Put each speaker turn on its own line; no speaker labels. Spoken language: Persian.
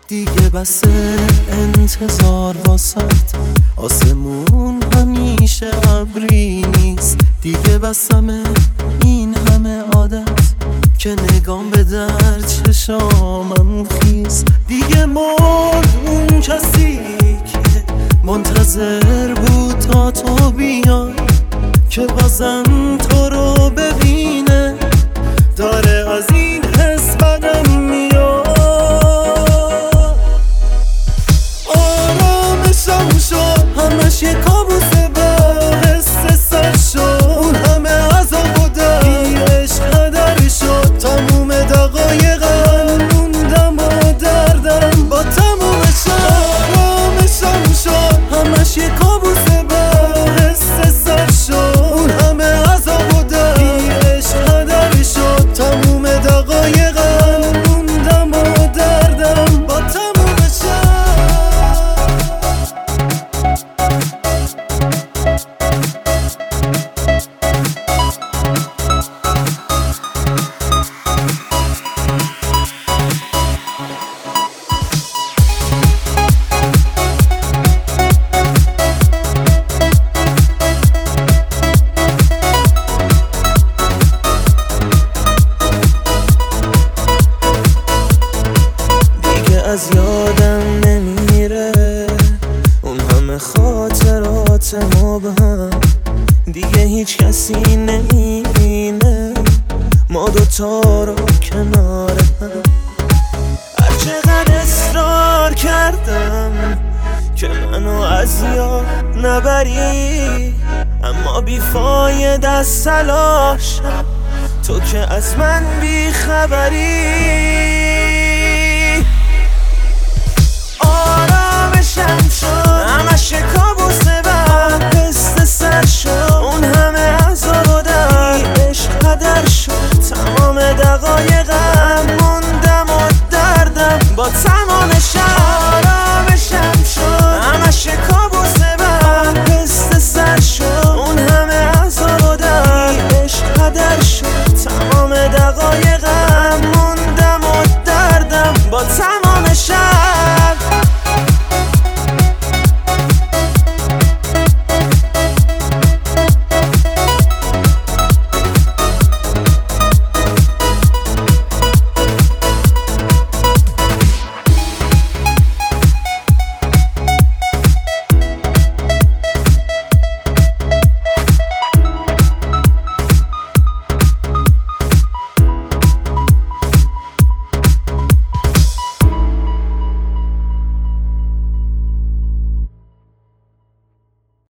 دیگه بس انتظار واسات، آسمون همیشه ابری نیست. دیگه بسمه این همه عادت که نگام به در چشامم خیز. دیگه مرد اون کسی که منتظر بود تا تو بیای، که بازم تو رو ببینه. داره از این حس بدم میاد. آرامشم شد همش یه کابوسه، با حس سر شد اون همه عذاب و درد. عشق هدر شد تموم دقایقم، موندم و دردم با تمومش. آرامشم شد همش یه کابوسه، با حس سر شد اون همه عذاب و درد. عشق هدر شد تموم دقایقم، موندم و دردم با تمومش. از یادم نمیره اون همه خاطرات مبهم. دیگه هیچ کسی نمیبینه ما دوتا رو کنار هم. هر چقدر اصرار کردم که منو از یاد نبری، اما بیفایده از تلاشم، تو که از من بیخبری.